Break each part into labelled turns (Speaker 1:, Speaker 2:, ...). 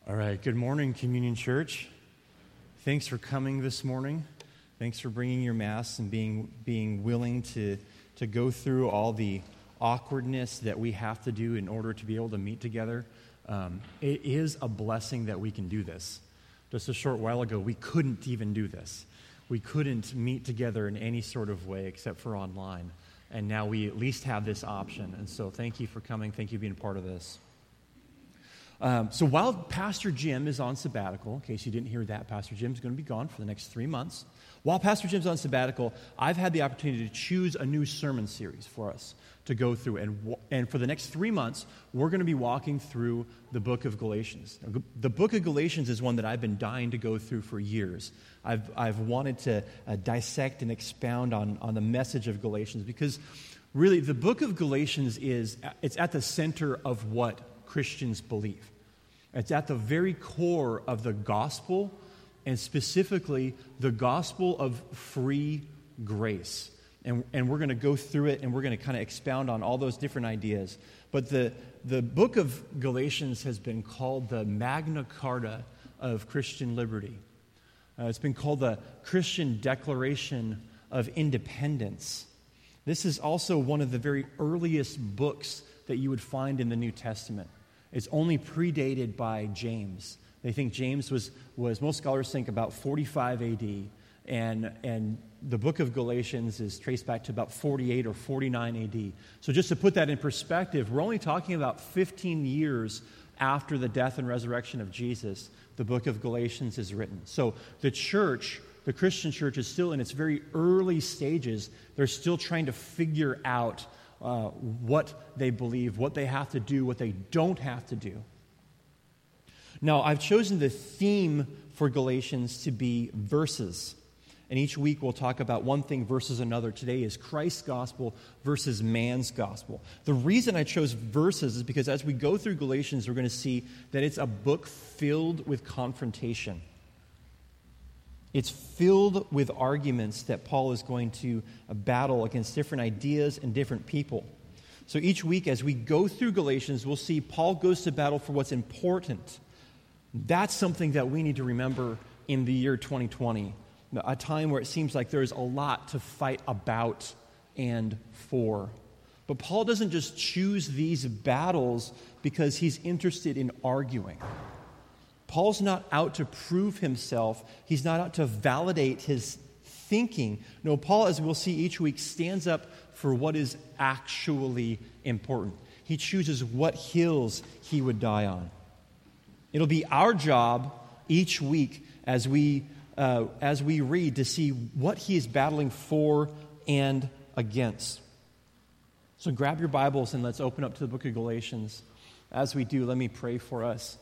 Speaker 1: All right, good morning, Communion Church. Thanks for coming this morning. Thanks for bringing your Mass and being willing to go through all the awkwardness that we have to do in order to be able to meet together. It is a blessing that we can do this. Just a short while ago, we couldn't even do this. We couldn't meet together in any sort of way except for online. And now we at least have this option. And so thank you for coming. Thank you for being a part of this. So while Pastor Jim is on sabbatical, in case you didn't hear that, Pastor Jim's going to be gone for the next 3 months. While Pastor Jim's on sabbatical, I've had the opportunity to choose a new sermon series for us to go through. And for the next 3 months, we're going to be walking through the book of Galatians. The book of Galatians is one that I've been dying to go through for years. I've wanted to dissect and expound on the message of Galatians because really the book of Galatians it's at the center of what Christians believe. It's at the very core of the gospel, and specifically the gospel of free grace. And we're going to go through it, and we're going to kind of expound on all those different ideas. But the book of Galatians has been called the Magna Carta of Christian liberty. It's been called the Christian Declaration of Independence. This is also one of the very earliest books that you would find in the New Testament. It's only predated by James. They think James was most scholars think about 45 AD, and the book of Galatians is traced back to about 48 or 49 AD. So just to put that in perspective, we're only talking about 15 years after the death and resurrection of Jesus, the book of Galatians is written. So the church, the Christian church, is still in its very early stages. They're still trying to figure out what they believe, what they have to do, what they don't have to do. Now, I've chosen the theme for Galatians to be verses. And each week we'll talk about one thing versus another. Today is Christ's gospel versus man's gospel. The reason I chose verses is because as we go through Galatians, we're going to see that it's a book filled with confrontation. It's filled with arguments that Paul is going to battle against different ideas and different people. So each week as we go through Galatians, we'll see Paul goes to battle for what's important. That's something that we need to remember in the year 2020, a time where it seems like there's a lot to fight about and for. But Paul doesn't just choose these battles because he's interested in arguing. Paul's not out to prove himself. He's not out to validate his thinking. No, Paul, as we'll see each week, stands up for what is actually important. He chooses what hills he would die on. It'll be our job each week as we read to see what he is battling for and against. So grab your Bibles and let's open up to the book of Galatians. As we do, let me pray for us.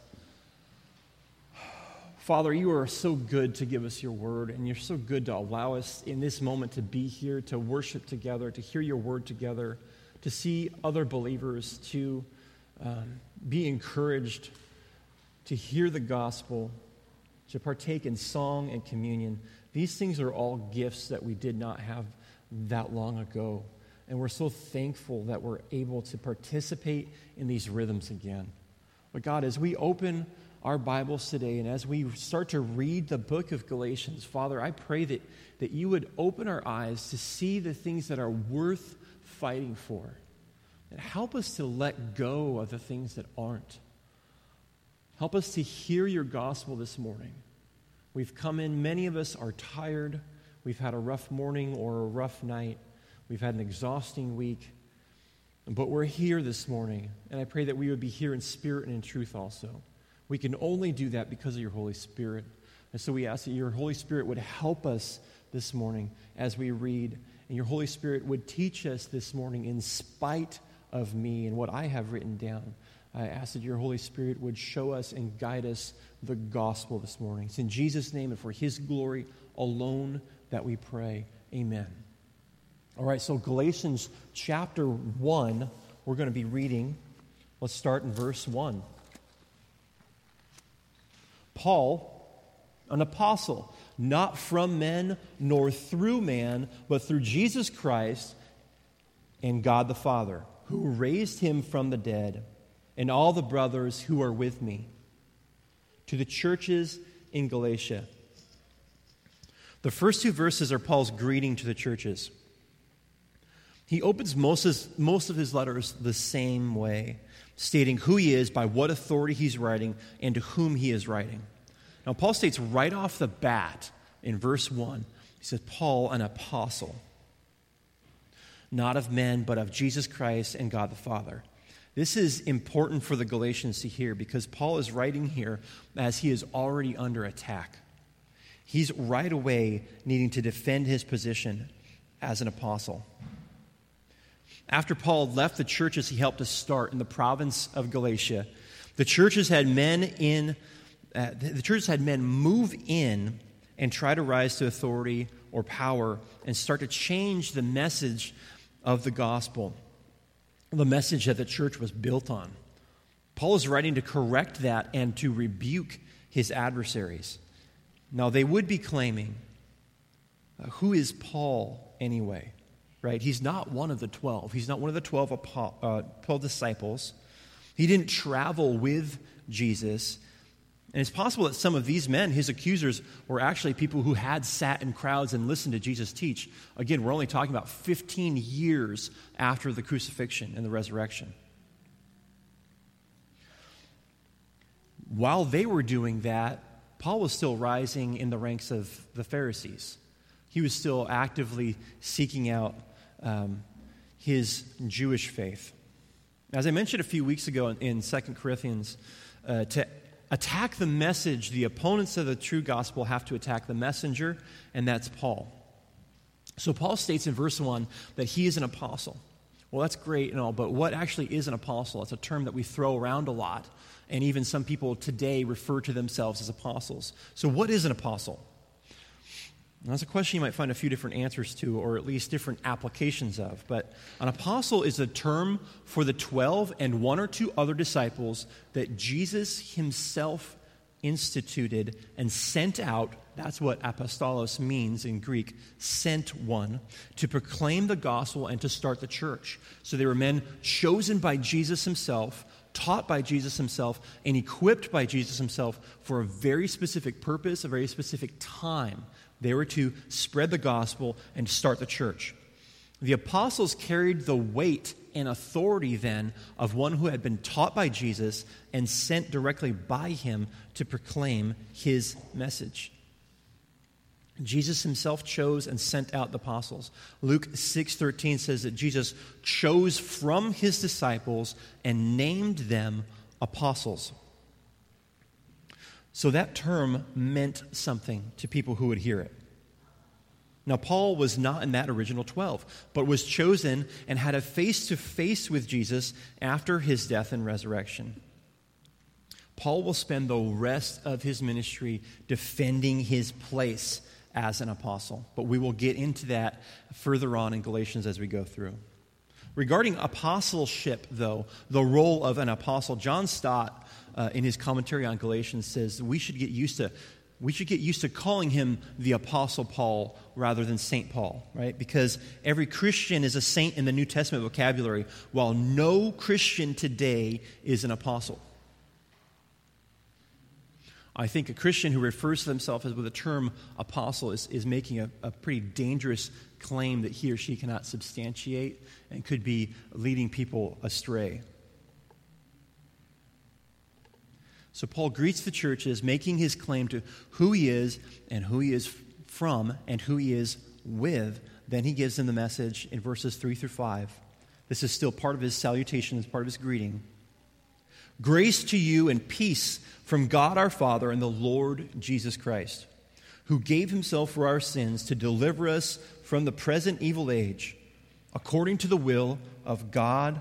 Speaker 1: Father, you are so good to give us your word, and you're so good to allow us in this moment to be here, to worship together, to hear your word together, to see other believers, to be encouraged, to hear the gospel, to partake in song and communion. These things are all gifts that we did not have that long ago, and we're so thankful that we're able to participate in these rhythms again. But God, as we open our Bibles today, and as we start to read the book of Galatians, Father, I pray that you would open our eyes to see the things that are worth fighting for, and help us to let go of the things that aren't. Help us to hear your gospel this morning. We've come in, many of us are tired. We've had a rough morning or a rough night. We've had an exhausting week. But we're here this morning, and I pray that we would be here in spirit and in truth also. We can only do that because of your Holy Spirit. And so we ask that your Holy Spirit would help us this morning as we read, and your Holy Spirit would teach us this morning in spite of me and what I have written down. I ask that your Holy Spirit would show us and guide us the gospel this morning. It's in Jesus' name and for his glory alone that we pray. Amen. All right, so Galatians chapter 1, we're going to be reading. Let's start in verse 1. Paul, an apostle, not from men nor through man, but through Jesus Christ and God the Father, who raised him from the dead, and all the brothers who are with me. to the churches in Galatia. The first two verses are Paul's greeting to the churches. He opens most of his letters the same way, stating who he is, by what authority he's writing, and to whom he is writing. Now, Paul states right off the bat in verse 1, he says, Paul, an apostle, not of men, but of Jesus Christ and God the Father. This is important for the Galatians to hear because Paul is writing here as he is already under attack. He's right away needing to defend his position as an apostle. After Paul left the churches he helped to start in the province of Galatia, the churches had men move in and try to rise to authority or power and start to change the message of the gospel, the message that the church was built on. Paul is writing to correct that and to rebuke his adversaries. Now, they would be claiming, who is Paul anyway? Right? He's not one of the 12. He's not one of the 12 disciples. He didn't travel with Jesus. And it's possible that some of these men, his accusers, were actually people who had sat in crowds and listened to Jesus teach. Again, we're only talking about 15 years after the crucifixion and the resurrection. While they were doing that, Paul was still rising in the ranks of the Pharisees. He was still actively seeking out his Jewish faith. As I mentioned a few weeks ago in 2 Corinthians, to attack the message, the opponents of the true gospel have to attack the messenger, and that's Paul. So Paul states in verse 1 that he is an apostle. Well, that's great and all, but what actually is an apostle? It's a term that we throw around a lot, and even some people today refer to themselves as apostles. So what is an apostle? Now, that's a question you might find a few different answers to, or at least different applications of. But an apostle is a term for the 12 and one or two other disciples that Jesus himself instituted and sent out. That's what apostolos means in Greek, sent one, to proclaim the gospel and to start the church. So they were men chosen by Jesus himself, taught by Jesus himself, and equipped by Jesus himself for a very specific purpose, a very specific time. They were to spread the gospel and start the church. The apostles carried the weight and authority then of one who had been taught by Jesus and sent directly by him to proclaim his message. Jesus himself chose and sent out the apostles. Luke 6:13 says that Jesus chose from his disciples and named them apostles. So that term meant something to people who would hear it. Now, Paul was not in that original 12, but was chosen and had a face-to-face with Jesus after his death and resurrection. Paul will spend the rest of his ministry defending his place as an apostle, but we will get into that further on in Galatians as we go through. Regarding apostleship, though, the role of an apostle, John Stott, in his commentary on Galatians, says we should get used to calling him the Apostle Paul rather than Saint Paul, right? Because every Christian is a saint in the New Testament vocabulary, while no Christian today is an apostle. I think a Christian who refers to themselves as with the term apostle is making a pretty dangerous claim that he or she cannot substantiate and could be leading people astray. So Paul greets the churches, making his claim to who he is and who he is from and who he is with. Then he gives them the message in verses 3 through 5. This is still part of his salutation, as part of his greeting. Grace to you and peace from God our Father and the Lord Jesus Christ, who gave himself for our sins to deliver us from the present evil age, according to the will of God,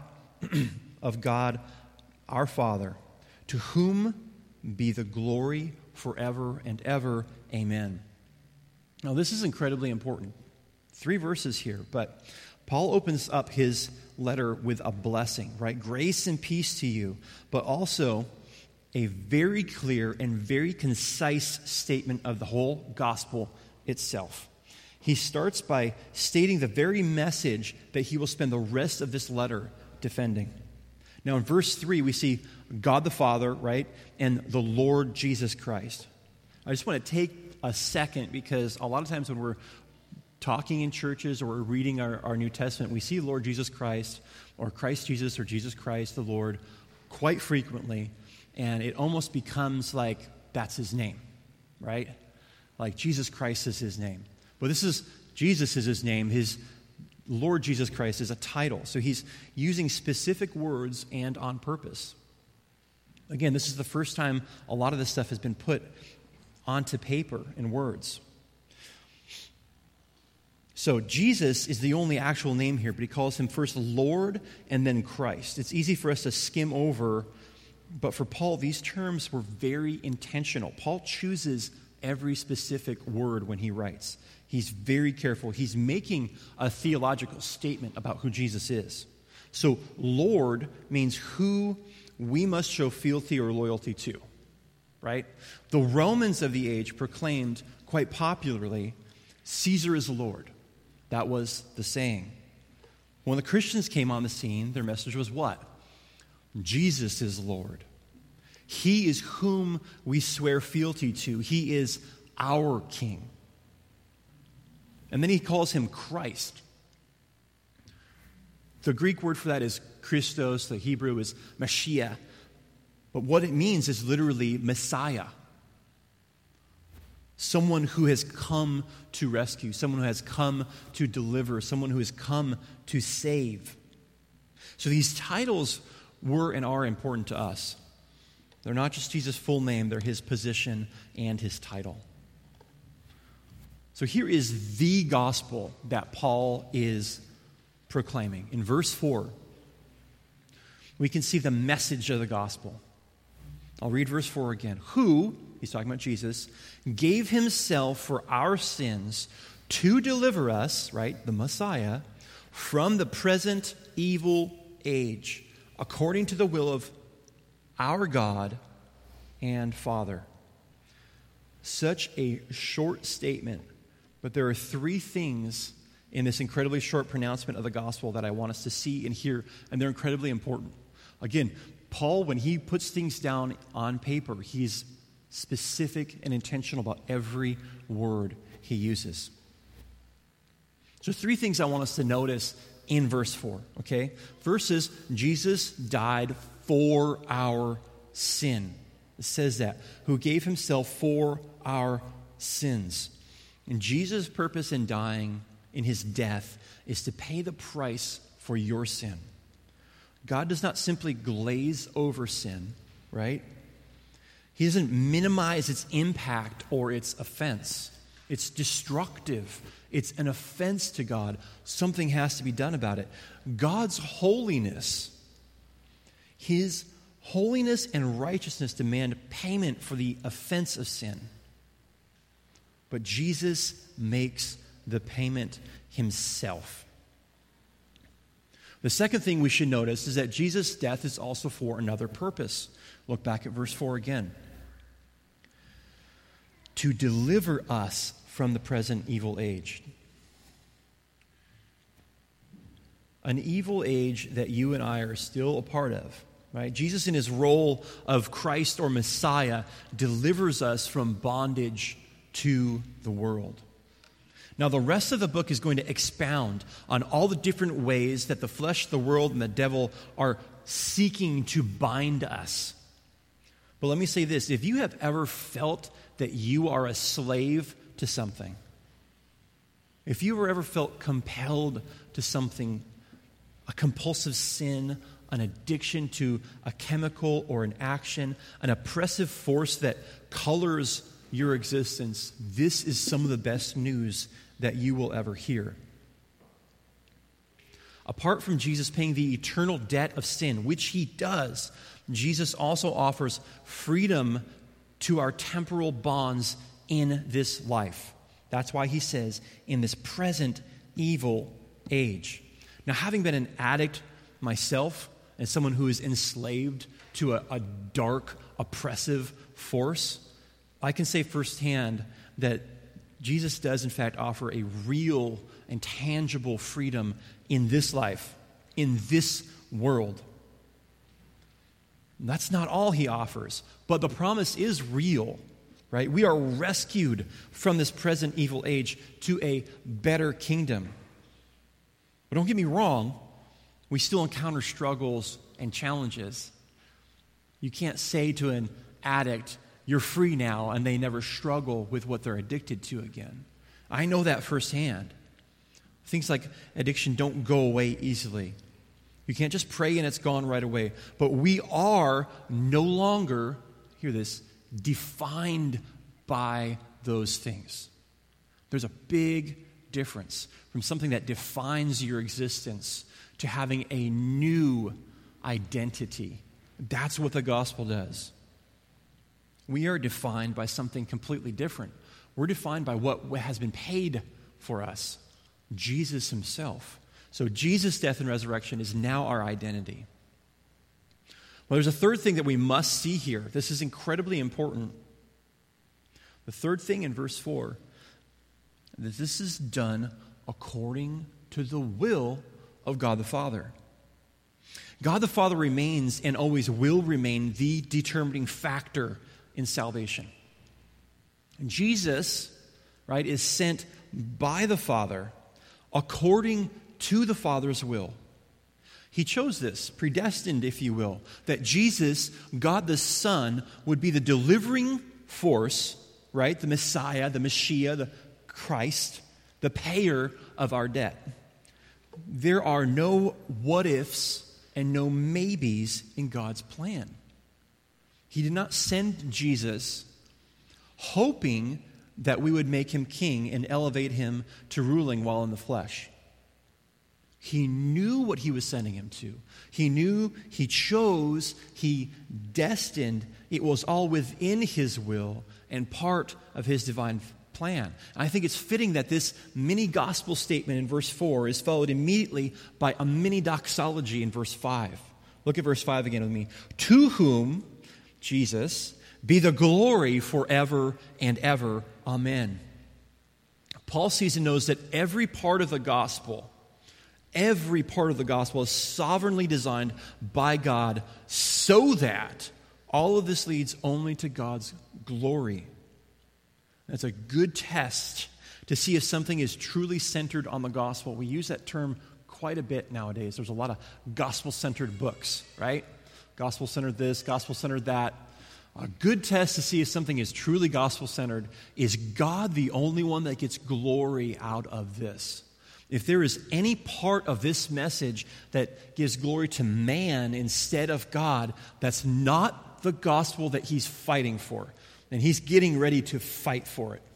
Speaker 1: our Father, to whom be the glory forever and ever. Amen. Now, this is incredibly important. 3 verses here, but Paul opens up his letter with a blessing, right? Grace and peace to you, but also a very clear and very concise statement of the whole gospel itself. He starts by stating the very message that he will spend the rest of this letter defending. Now in verse 3, we see God the Father, right, and the Lord Jesus Christ. I just want to take a second because a lot of times when we're talking in churches or we're reading our New Testament, we see Lord Jesus Christ or Christ Jesus or Jesus Christ the Lord quite frequently, and it almost becomes like that's his name, right? Like Jesus Christ is his name. But Jesus is his name. His Lord Jesus Christ is a title. So he's using specific words and on purpose. Again, this is the first time a lot of this stuff has been put onto paper in words. So Jesus is the only actual name here, but he calls him first Lord and then Christ. It's easy for us to skim over, but for Paul, these terms were very intentional. Paul chooses every specific word when he writes. He's very careful. He's making a theological statement about who Jesus is. So Lord means who we must show fealty or loyalty to, right? The Romans of the age proclaimed quite popularly, Caesar is Lord. That was the saying. When the Christians came on the scene, their message was what? Jesus is Lord. He is whom we swear fealty to. He is our King. And then he calls him Christ. The Greek word for that is Christos. The Hebrew is Mashiach. But what it means is literally Messiah. Someone who has come to rescue, someone who has come to deliver, someone who has come to save. So these titles were and are important to us. They're not just Jesus' full name, they're his position and his title. So here is the gospel that Paul is proclaiming. In verse 4, we can see the message of the gospel. I'll read verse 4 again. Who, he's talking about Jesus, gave himself for our sins to deliver us, right, the Messiah, from the present evil age, according to the will of our God and Father. Such a short statement, but there are three things in this incredibly short pronouncement of the gospel that I want us to see and hear, and they're incredibly important. Again, Paul, when he puts things down on paper, he's specific and intentional about every word he uses. So three things I want us to notice in verse 4, okay? First is, Jesus died for our sin. It says that, who gave himself for our sins. And Jesus' purpose in dying, in his death, is to pay the price for your sin. God does not simply glaze over sin, right? He doesn't minimize its impact or its offense. It's destructive. It's an offense to God. Something has to be done about it. God's holiness, his holiness and righteousness demand payment for the offense of sin. But Jesus makes the payment himself. The second thing we should notice is that Jesus' death is also for another purpose. Look back at verse 4 again. To deliver us from the present evil age. An evil age that you and I are still a part of. Right? Jesus, in his role of Christ or Messiah, delivers us from bondage to the world. Now, the rest of the book is going to expound on all the different ways that the flesh, the world, and the devil are seeking to bind us. But let me say this. If you have ever felt that you are a slave to something, if you ever felt compelled to something, a compulsive sin, an addiction to a chemical or an action, an oppressive force that colors your existence, this is some of the best news that you will ever hear. Apart from Jesus paying the eternal debt of sin, which he does, Jesus also offers freedom to our temporal bonds in this life. That's why he says, in this present evil age. Now, having been an addict myself, and someone who is enslaved to a dark, oppressive force, I can say firsthand that Jesus does, in fact, offer a real and tangible freedom in this life, in this world. That's not all he offers, but the promise is real, right? We are rescued from this present evil age to a better kingdom. But don't get me wrong, we still encounter struggles and challenges. You can't say to an addict, "You're free now," and they never struggle with what they're addicted to again. I know that firsthand. Things like addiction don't go away easily. You can't just pray and it's gone right away. But we are no longer, hear this, defined by those things. There's a big difference from something that defines your existence to having a new identity. That's what the gospel does. We are defined by something completely different. We're defined by what has been paid for us, Jesus himself. So Jesus' death and resurrection is now our identity. Well, there's a third thing that we must see here. This is incredibly important. The third thing in verse 4, that this is done according to the will of God the Father. God the Father remains and always will remain the determining factor in salvation. And Jesus, right, is sent by the Father according to the Father's will. He chose this, predestined, if you will, that Jesus, God the Son, would be the delivering force, right, the Messiah, the Mashiach, the Christ, the payer of our debt. There are no what-ifs and no maybes in God's plan. He did not send Jesus hoping that we would make him king and elevate him to ruling while in the flesh. He knew what he was sending him to. He knew, he chose, he destined. It was all within his will and part of his divine plan. And I think it's fitting that this mini gospel statement in verse 4 is followed immediately by a mini doxology in verse 5. Look at verse 5 again with me. To whom, Jesus, be the glory forever and ever. Amen. Paul sees and knows that every part of the gospel is sovereignly designed by God so that all of this leads only to God's glory. That's a good test to see if something is truly centered on the gospel. We use that term quite a bit nowadays. There's a lot of gospel-centered books, right? Gospel-centered this, gospel-centered that. A good test to see if something is truly gospel-centered is God the only one that gets glory out of this. If there is any part of this message that gives glory to man instead of God, that's not the gospel that he's fighting for. And he's getting ready to fight for it.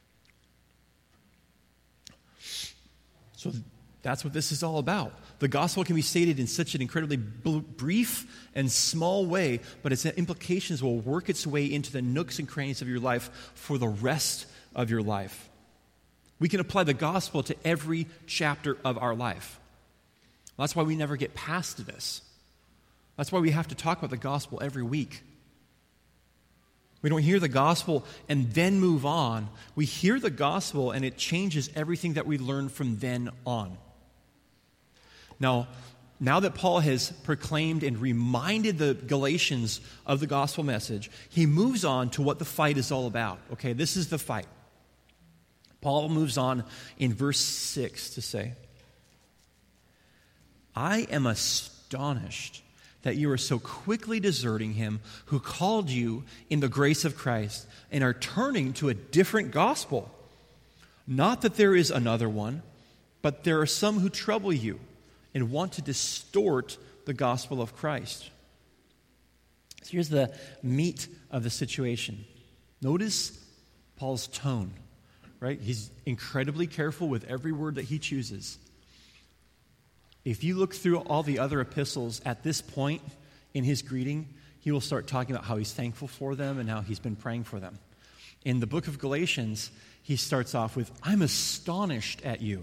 Speaker 1: So that's what this is all about. The gospel can be stated in such an incredibly brief and small way, but its implications will work its way into the nooks and crannies of your life for the rest of your life. We can apply the gospel to every chapter of our life. That's why we never get past this. That's why we have to talk about the gospel every week. We don't hear the gospel and then move on. We hear the gospel and it changes everything that we learn from then on. Now that Paul has proclaimed and reminded the Galatians of the gospel message, he moves on to what the fight is all about. Okay, this is the fight. Paul moves on in verse 6 to say, I am astonished that you are so quickly deserting him who called you in the grace of Christ and are turning to a different gospel. Not that there is another one, but there are some who trouble you and want to distort the gospel of Christ. So here's the meat of the situation. Notice Paul's tone. Right? He's incredibly careful with every word that he chooses. If you look through all the other epistles at this point in his greeting, he will start talking about how he's thankful for them and how he's been praying for them. In the book of Galatians, he starts off with, I'm astonished at you.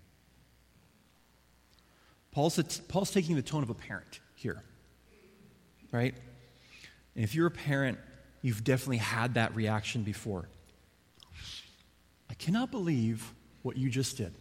Speaker 1: Paul's taking the tone of a parent here. Right? And if you're a parent, you've definitely had that reaction before. I cannot believe what you just did.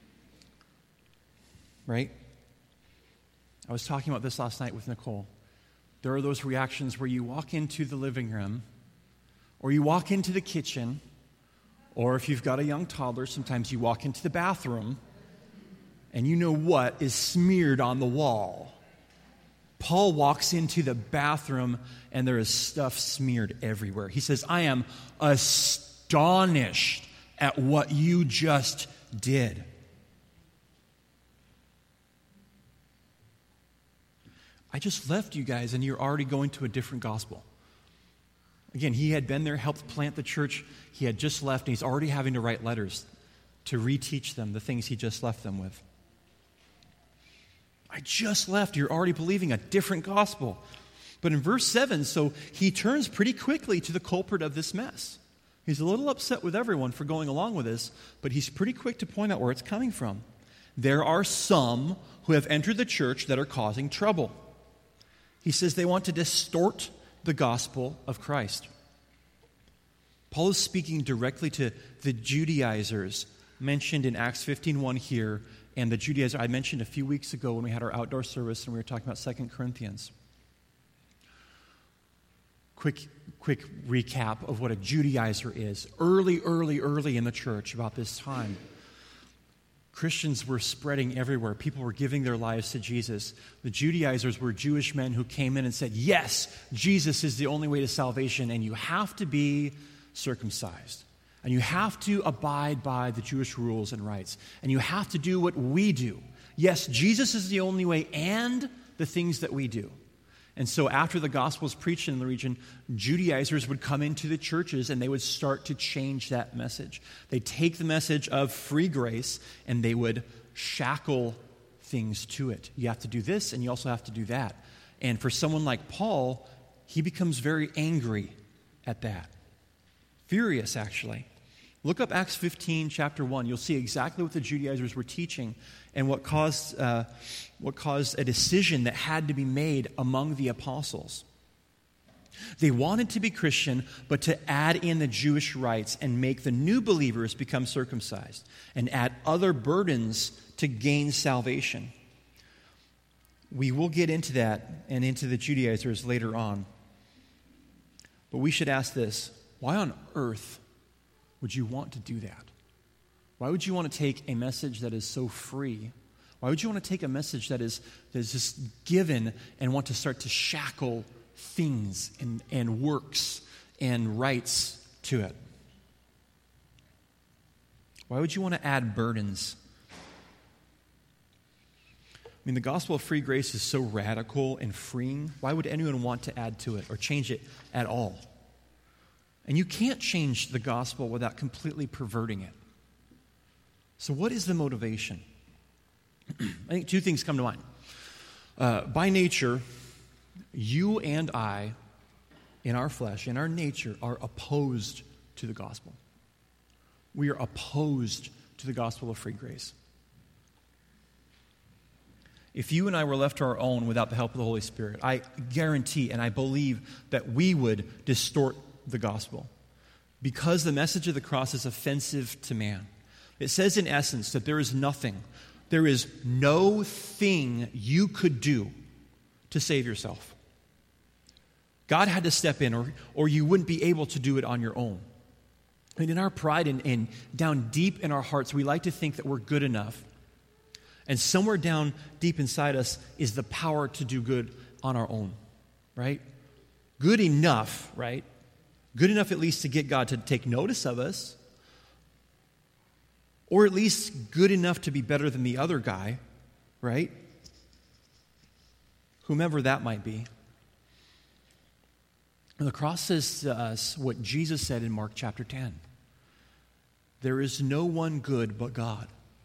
Speaker 1: Right? I was talking about this last night with Nicole. there are those reactions where you walk into the living room, or you walk into the kitchen, or if you've got a young toddler, sometimes you walk into the bathroom, and you know what is smeared on the wall. Paul walks into the bathroom, and there is stuff smeared everywhere. He says, I am astonished at what you just did. I just left you guys, and you're already going to a different gospel. Again, he had been there, helped plant the church. He had just left, and he's already having to write letters to reteach them the things he just left them with. I just left. You're already believing a different gospel. But in verse 7, so he turns pretty quickly to the culprit of this mess. He's a little upset with everyone for going along with this, but he's pretty quick to point out where it's coming from. There are some who have entered the church that are causing trouble. He says they want to distort the gospel of Christ. Paul is speaking directly to the Judaizers mentioned in Acts 15:1 here, and the Judaizer I mentioned a few weeks ago when we had our outdoor service and we were talking about 2 Corinthians. Quick recap of what a Judaizer is. Early in the church, about this time, Christians were spreading everywhere. People were giving their lives to Jesus. The Judaizers were Jewish men who came in and said, yes, Jesus is the only way to salvation, and you have to be circumcised. And you have to abide by the Jewish rules and rites. And you have to do what we do. Yes, Jesus is the only way and the things that we do. And so after the gospel was preached in the region, Judaizers would come into the churches and they would start to change that message. They'd take the message of free grace and they would shackle things to it. You have to do this and you also have to do that. And for someone like Paul, he becomes very angry at that. Furious, actually. Look up Acts 15, chapter 1. You'll see exactly what the Judaizers were teaching and what caused a decision that had to be made among the apostles. They wanted to be Christian, but to add in the Jewish rites and make the new believers become circumcised and add other burdens to gain salvation. We will get into that and into the Judaizers later on. But we should ask this. Why on earth would you want to do that? Why would you want to take a message that is so free? Why would you want to take a message that is just given and want to start to shackle things and works and rights to it? Why would you want to add burdens? I mean, the gospel of free grace is so radical and freeing. Why would anyone want to add to it or change it at all? And you can't change the gospel without completely perverting it. So what is the motivation? I think two things come to mind. By nature, you and I, in our flesh, in our nature, are opposed to the gospel. We are opposed to the gospel of free grace. If you and I were left to our own without the help of the Holy Spirit, I guarantee and I believe that we would distort the gospel because the message of the cross is offensive to man. It says in essence that there is no thing you could do to save yourself. God had to step in or you wouldn't be able to do it on your own. And in our pride and down deep in our hearts, we like to think that we're good enough. And somewhere down deep inside us is the power to do good on our own, right? Good enough, right? Good enough at least to get God to take notice of us, or at least good enough to be better than the other guy, right? Whomever that might be. And the cross says to us what Jesus said in Mark chapter 10. There is no one good but God.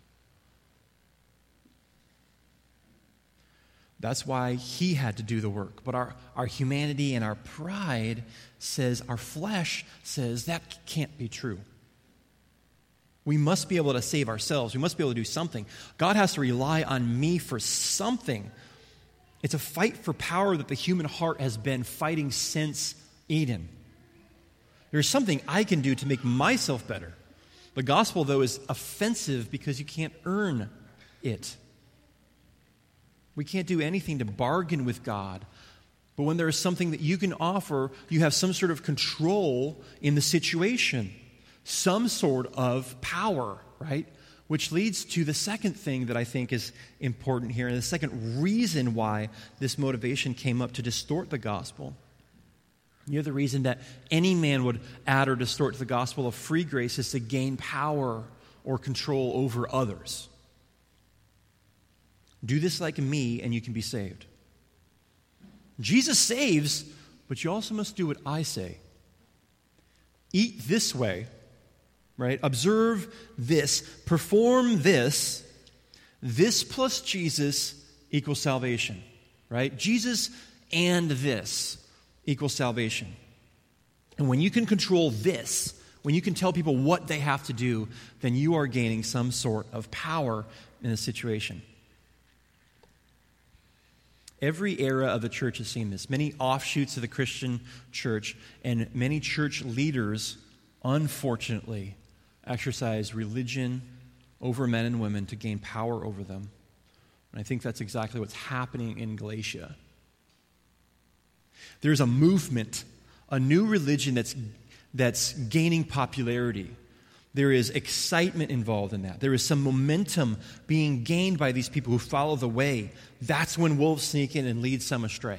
Speaker 1: That's why he had to do the work. But our humanity and our pride says, our flesh says, that can't be true. We must be able to save ourselves. We must be able to do something. God has to rely on me for something. It's a fight for power that the human heart has been fighting since Eden. There's something I can do to make myself better. The gospel, though, is offensive because you can't earn it. We can't do anything to bargain with God But when there is something that you can offer, you have some sort of control in the situation, some sort of power, right? Which leads to the second thing that I think is important here, and the second reason why this motivation came up to distort the gospel. The other reason that any man would add or distort the gospel of free grace is to gain power or control over others. Do this like me, and you can be saved. Jesus saves, but you also must do what I say. Eat this way, right? Observe this, perform this. This plus Jesus equals salvation, right? Jesus and this equals salvation. And when you can control this, when you can tell people what they have to do, then you are gaining some sort of power in a situation. Every era of the church has seen this. Many offshoots of the Christian church and many church leaders, unfortunately, exercise religion over men and women to gain power over them. And I think that's exactly what's happening in Galatia. There's a movement, a new religion that's gaining popularity. There is excitement involved in that. There is some momentum being gained by these people who follow the way. That's when wolves sneak in and lead some astray.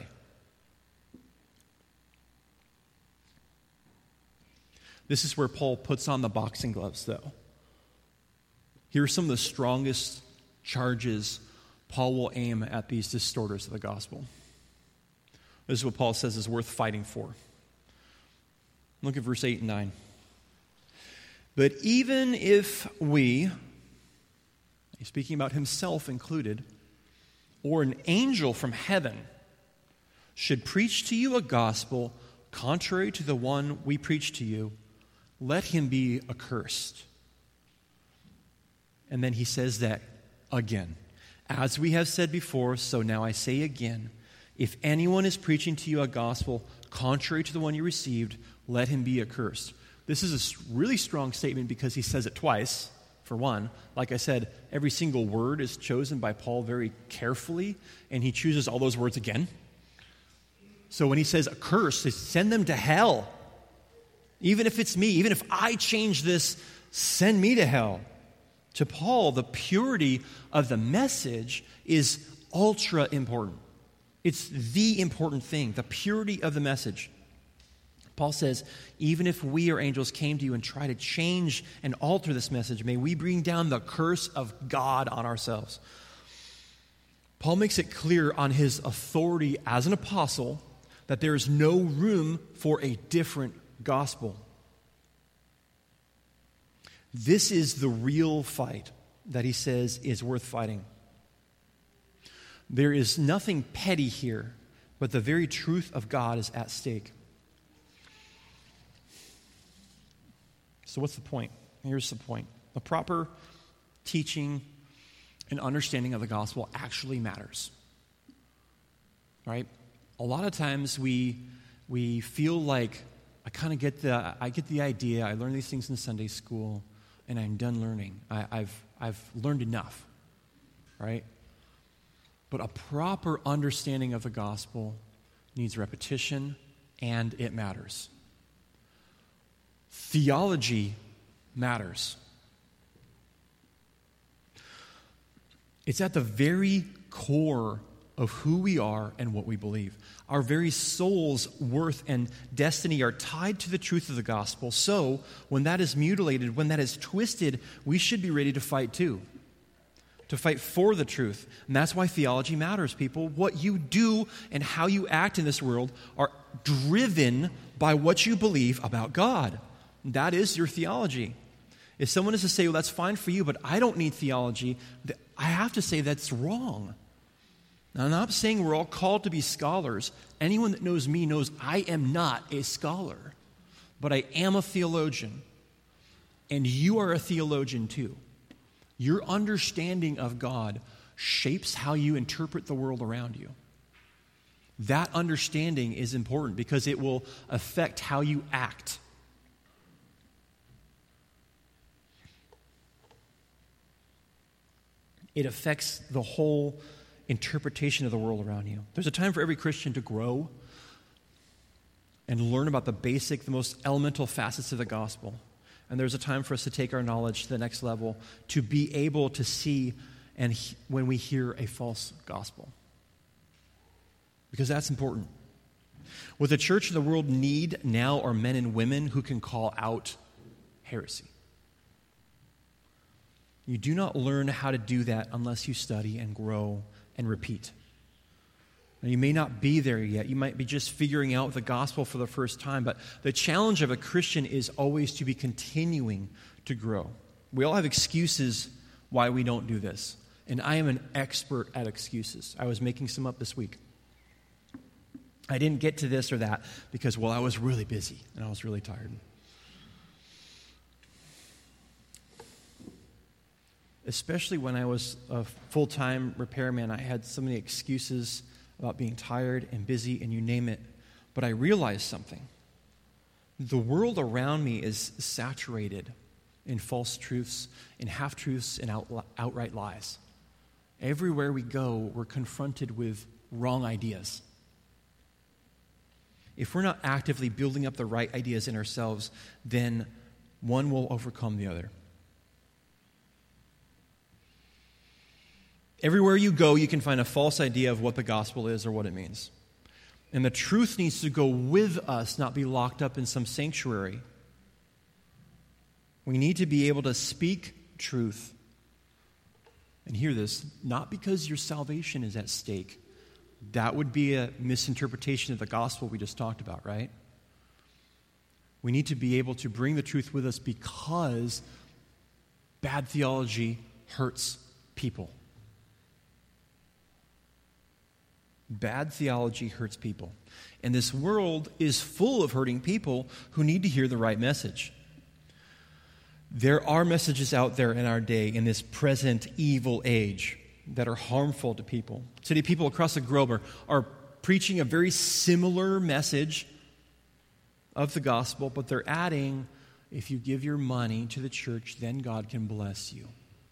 Speaker 1: This is where Paul puts on the boxing gloves, though. Here are some of the strongest charges Paul will aim at these distorters of the gospel. This is what Paul says is worth fighting for. Look at verse 8 and 9. But even if we, he's speaking about himself included, or an angel from heaven should preach to you a gospel contrary to the one we preach to you, let him be accursed. And then he says that again. As we have said before, so now I say again, if anyone is preaching to you a gospel contrary to the one you received, let him be accursed. This is a really strong statement because he says it twice, for one. Like I said, every single word is chosen by Paul very carefully, and he chooses all those words again. So when he says accursed, it's send them to hell. Even if it's me, even if I change this, send me to hell. To Paul, the purity of the message is ultra important. It's the important thing, the purity of the message. Paul says, even if we or angels came to you and try to change and alter this message, may we bring down the curse of God on ourselves. Paul makes it clear on his authority as an apostle that there is no room for a different gospel. This is the real fight that he says is worth fighting. There is nothing petty here, but the very truth of God is at stake. So what's the point? Here's the point. The proper teaching and understanding of the gospel actually matters. Right? A lot of times we feel like I get the idea, I learned these things in Sunday school, and I'm done learning. I've learned enough. Right? But a proper understanding of the gospel needs repetition, and it matters. Theology matters. It's at the very core of who we are and what we believe. Our very soul's worth and destiny are tied to the truth of the gospel. So, when that is mutilated, when that is twisted, we should be ready to fight too. To fight for the truth. And that's why theology matters, people. What you do and how you act in this world are driven by what you believe about God. That is your theology. If someone is to say, well, that's fine for you, but I don't need theology, I have to say that's wrong. Now, I'm not saying we're all called to be scholars. Anyone that knows me knows I am not a scholar, but I am a theologian. And you are a theologian too. Your understanding of God shapes how you interpret the world around you. That understanding is important because it will affect how you act. It affects the whole interpretation of the world around you. There's a time for every Christian to grow. and learn about the most elemental facets of the gospel. And there's a time for us to take our knowledge to the next level, to be able to see when we hear a false gospel. Because that's important. What the church and the world need now are men and women who can call out heresy. You do not learn how to do that unless you study and grow and repeat. Now, you may not be there yet. You might be just figuring out the gospel for the first time. But the challenge of a Christian is always to be continuing to grow. We all have excuses why we don't do this. And I am an expert at excuses. I was making some up this week. I didn't get to this or that because, I was really busy and I was really tired. Especially when I was a full-time repairman, I had so many excuses about being tired and busy and you name it. But I realized something. The world around me is saturated in false truths, in half-truths, and outright lies. Everywhere we go, we're confronted with wrong ideas. If we're not actively building up the right ideas in ourselves, then one will overcome the other. Everywhere you go, you can find a false idea of what the gospel is or what it means. And the truth needs to go with us, not be locked up in some sanctuary. We need to be able to speak truth. And hear this, not because your salvation is at stake. That would be a misinterpretation of the gospel we just talked about, right? We need to be able to bring the truth with us because bad theology hurts people. Bad theology hurts people. And this world is full of hurting people who need to hear the right message. There are messages out there in our day, in this present evil age, that are harmful to people. Today, people across the globe are preaching a very similar message of the gospel, but they're adding, if you give your money to the church, then God can bless you.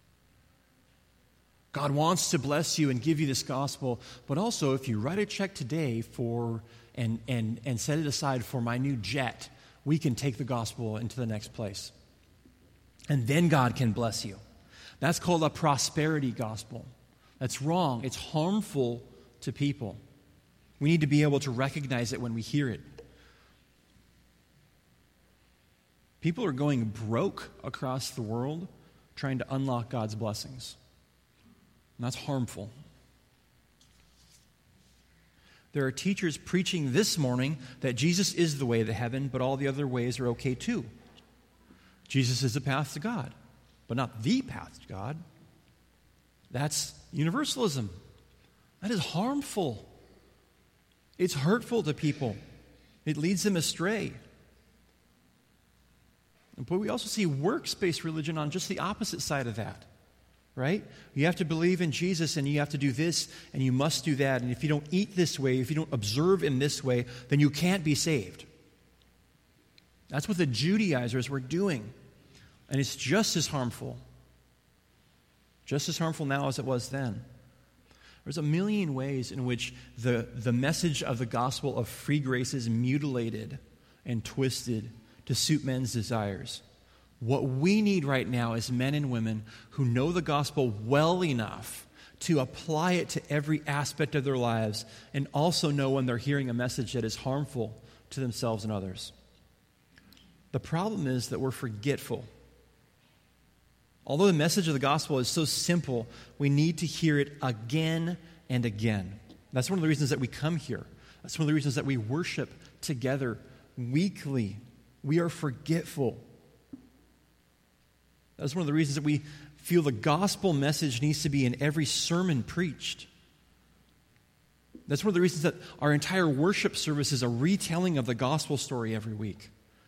Speaker 1: God wants to bless you and give you this gospel, but also if you write a check today and set it aside for my new jet, we can take the gospel into the next place. And then God can bless you. That's called a prosperity gospel. That's wrong. It's harmful to people. We need to be able to recognize it when we hear it. People are going broke across the world trying to unlock God's blessings. And that's harmful. There are teachers preaching this morning that Jesus is the way to heaven, but all the other ways are okay too. Jesus is the path to God, but not the path to God. That's universalism. That is harmful. It's hurtful to people. It leads them astray. But we also see works-based religion on just the opposite side of that. Right? You have to believe in Jesus and you have to do this and you must do that. And if you don't eat this way, if you don't observe in this way, then you can't be saved. That's what the Judaizers were doing. And it's just as harmful. Just as harmful now as it was then. There's a million ways in which the message of the gospel of free grace is mutilated and twisted to suit men's desires. What we need right now is men and women who know the gospel well enough to apply it to every aspect of their lives and also know when they're hearing a message that is harmful to themselves and others. The problem is that we're forgetful. Although the message of the gospel is so simple, we need to hear it again and again. That's one of the reasons that we come here. That's one of the reasons that we worship together weekly. We are forgetful. That's one of the reasons that we feel the gospel message needs to be in every sermon preached. That's one of the reasons that our entire worship service is a retelling of the gospel story every week.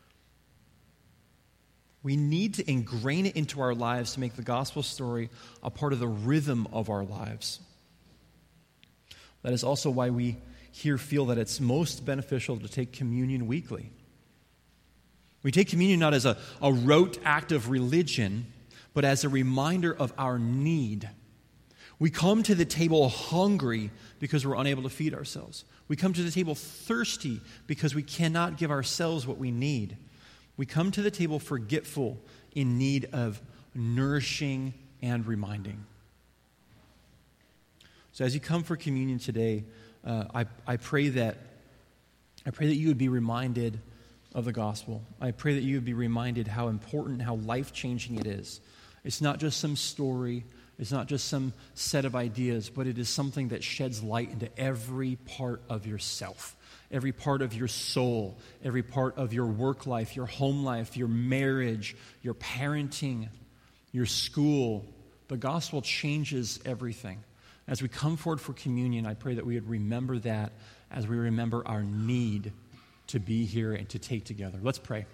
Speaker 1: We need to ingrain it into our lives to make the gospel story a part of the rhythm of our lives. That is also why we here feel that it's most beneficial to take communion weekly. We take communion not as a rote act of religion, but as a reminder of our need. We come to the table hungry because we're unable to feed ourselves. We come to the table thirsty because we cannot give ourselves what we need. We come to the table forgetful, in need of nourishing and reminding. So as you come for communion today, I pray that you would be reminded of the gospel. I pray that you would be reminded how important, how life-changing it is. It's not just some story. It's not just some set of ideas, but it is something that sheds light into every part of yourself, every part of your soul, every part of your work life, your home life, your marriage, your parenting, your school. The gospel changes everything. As we come forward for communion, I pray that we would remember that as we remember our need to be here and to take together. Let's pray.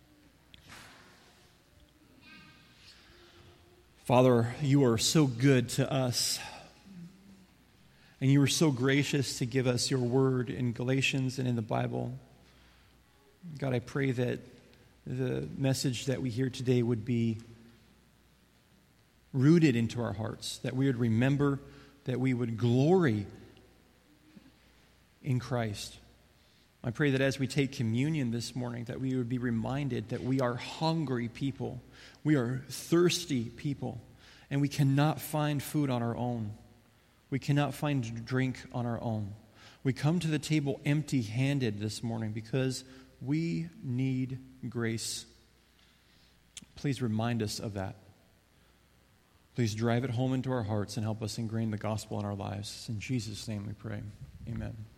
Speaker 1: Father, you are so good to us, and you are so gracious to give us your word in Galatians and in the Bible. God, I pray that the message that we hear today would be rooted into our hearts, that we would remember, that we would glory in Christ. I pray that as we take communion this morning, that we would be reminded that we are hungry people. We are thirsty people, and we cannot find food on our own. We cannot find drink on our own. We come to the table empty-handed this morning because we need grace. Please remind us of that. Please drive it home into our hearts and help us ingrain the gospel in our lives. In Jesus' name we pray. Amen.